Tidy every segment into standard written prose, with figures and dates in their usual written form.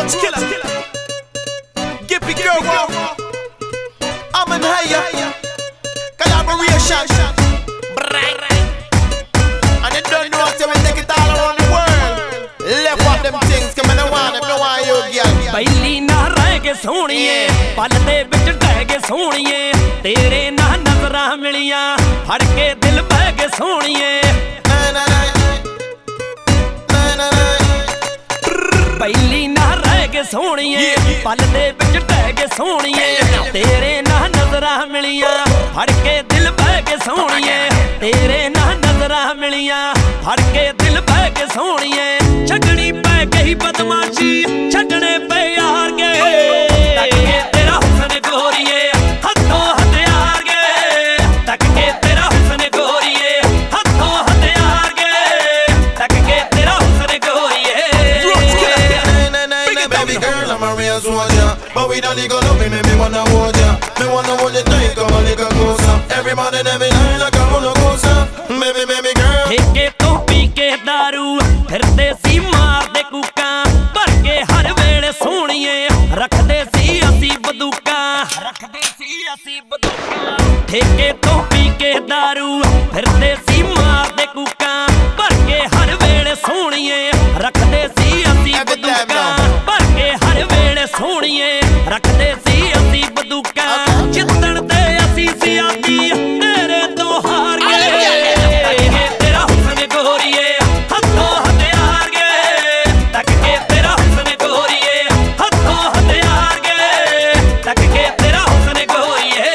Roach killer. Gippy girl, I'm in higher. Collaboration. And you don't know until we take it all around the world. Left up them things, come on, I want you, girl. ਪਹਿਲੀ ਨਾ ਰਹਿ ਕੇ ਸੋਹਣੀਏ ਪਲ ਦੇ ਵਿੱਚ ਟਹਿ ਕੇ ਸੋਹਣੀਏ ਤੇਰੇ ਨਾਲ ਨਜ਼ਰਾਂ ਮਿਲੀਆਂ ਫੜ ਕੇ ਦਿਲ ਬਹਿ ਕੇ ਸੋਹਣੀਏ ਪਹਿਲੀ ਨਾ ਰਹਿ ਕੇ ਸੋਹਣੀਏ ਪਲ ਦੇ ਵਿੱਚ ਟਹਿ ਕੇ ਸੋਹਣੀਏ ਤੇਰੇ ਨਾਲ ਨਜ਼ਰਾਂ ਮਿਲੀਆਂ ਫੜ ਕੇ ਦਿਲ ਬਹਿ ਕੇ ਸੋਹਣੀਏ ਤੇਰੇ ਨਾਲ ਨਜ਼ਰਾਂ ਮਿਲੀਆਂ ਫੜ ਕੇ ਦਿਲ ਬਹਿ ਕੇ ਸੋਹਣੀਏ ਛੱਡਣੀ ਪੈ ਗਈ ਬਦਮਾਸ਼ੀ ਛੱਡਣੇ ਪਏ ਯਾਰ ਗੇ ਤੱਕ ਕੇ ਤੇਰਾ ਹੁਸਨ ਗੋਰੀਏ ਹੱਥੋਂ ਹਥਿਆਰ ਗੇ ਤੱਕ ਕੇ ਤੇਰਾ ਹੁਸਨ ਗੋਰੀਏ ਹੱਥੋਂ ਹਥਿਆਰ ਗੇ ਤੱਕ ਕੇ ਤੇਰਾ ਹੁਸਨ ਗੋਰੀਏ Baby girl, I'm a real soldier, but we don't go love me, me wanna hold ya. Me wanna hold you tight, come a little closer. Every morning, every night, like a roller coaster. Baby girl. ਠੇਕੇ ਤੋਂ ਪੀ ਕੇ ਦਾਰੂ ਫਿਰਦੇ ਸੀ ਮਾਰਦੇ ਕੂਕਾਂ ਭਰ ਕੇ ਹਰ ਵੇਲੇ ਸੋਹਣੀਏ ਰੱਖਦੇ ਸੀ ਅਸੀਂ ਬੰਦੂਕਾਂ ਠੇਕੇ ਤੋਂ ਪੀ ਕੇ ਦਾਰੂ ਫਿਰਦੇ ਸੀ ਮਾਰਦੇ ਕੂਕਾਂ ਭਰ ਕੇ ਹਰ ਵੇਲੇ ਸੋਹਣੀਏ ਰੱਖਦੇ ਸੀ ਅਸੀਂ ਬੰਦੂਕਾਂ ਭਰ ਕੇ ਹਰ ਵੇਲੇ ਸੋਹਣੀਏ ਰੱਖਦੇ ਸੀ ਅਸੀਂ ਬੰਦੂਕਾਂ ਜਿੱਤਣ ਤੇ ਅਸੀਂ ਸੀ ਆਦੀ ਤੇਰੇ ਤੋਂ ਹਾਰ ਗਏ ਤੇਰਾ ਹੁਸਨ ਗੋਰੀਏ ਹੱਥੋਂ ਹਥਿਆਰ ਗਏ ਤੱਕ ਕੇ ਤੇਰਾ ਹੁਸਨ ਗੋਰੀਏ ਹੱਥੋਂ ਹਥਿਆਰ ਗਏ ਤੱਕ ਕੇ ਤੇਰਾ ਹੁਸਨ ਗੋਰੀਏ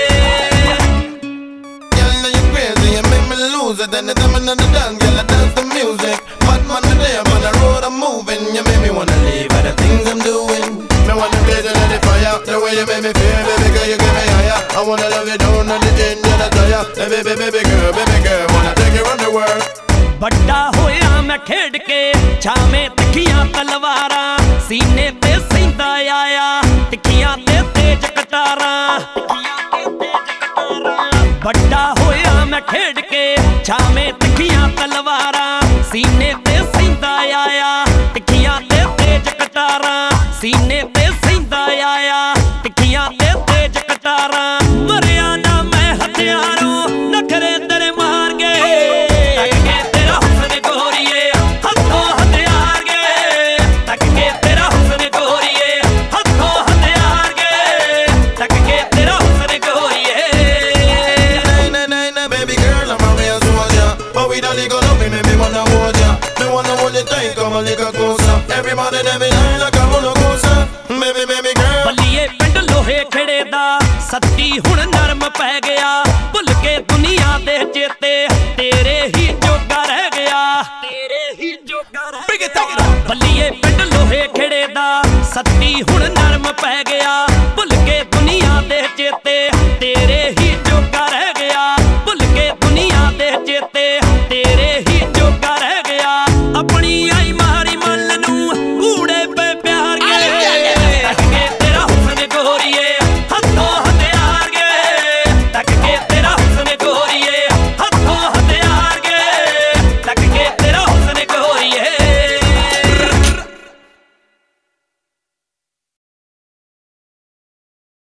Girl, now you crazy, you make me lose it. Anytime in the dance, girl, I dance the music. Bad man today, I'm on the road, I'm moving. You make me wanna leave all the things I'm doing. Me wanna blaze it in the fire, the way you make me feel, baby girl, you get me higher. I wanna love you down on the end, you're the tire. Baby girl, wanna take you around the world. ਵੱਡਾ ਹੋਇਆ ਮੈਂ ਖੇਡ ਕੇ ਛਾਵੇਂ ਤਿੱਖੀਆਂ ਤਲਵਾਰਾਂ ਸੀਨੇ ਤੇ ਸਹਿੰਦਾ ਆਇਆ ਤਿੱਖੀਆਂ ਤੇ ਤੇਜ ਕਟਾਰਾਂ ਵੱਡਾ ਹੋਇਆ ਮੈਂ ਖੇਡ ਕੇ ਛਾਵੇਂ ਤਿੱਖੀਆਂ ਤਲਵਾਰਾਂ ਸੀਨੇ ਤੇ ਸਹਿੰਦਾ ਆਇਆ ਤਿੱਖੀਆਂ ਤੇ ਤੇਜ ਕਟਾਰਾਂ ਸੀਨੇ ਤੇ ਸਹਿੰਦਾ ਆਇਆ ਤਿੱਖੀਆਂ ਤੇ ਤੇਜ ਕਟਾਰਾਂ ਮਰਿਆ ਨਾ ਮੈਂ ਹਥਿਆਰੋਂ ਨਖਰੇ ਤੇਰੇ ਮਾਰ ਗਏ ਤੇਰਾ ਹੁਸਨ ਗੋਰੀਏ ਹੱਥੋਂ ਹਥਿਆਰ ਗਏ ਤੱਕ ਕੇ ਤੇਰਾ ਹੁਸਨ ਗੋਰੀਏ ਹੱਥੋਂ ਹਥਿਆਰ ਗਏ ਤੱਕ ਕੇ ਤੇਰਾ ਹੁਸਨ ਗੋਰੀਏ Baby girl, I'm a real soldier, but we don't go love me, me wanna hold ya. Me wanna hold you tight, come a little closer. Every morning, every night, like a roller coaster. Baby girl. ਬੱਲੀਏ ਪਿੰਡ ਲੋਹੇ ਖੇੜੇ ਦਾ ਸੱਤੀ ਹੁਣ ਨਰਮ ਪੈ ਗਿਆ ਭੁੱਲ ਕੇ ਦੁਨੀਆ ਦੇ ਚੇਤੇ ਤੇਰੇ ਹੀ ਜੋਗਾ ਰਹਿ ਗਿਆ ਬੱਲੀਏ ਪਿੰਡ ਲੋਹੇ ਖੇੜੇ ਦਾ ਸੱਤੀ ਹੁਣ ਨਰਮ ਪੈ ਗਿਆ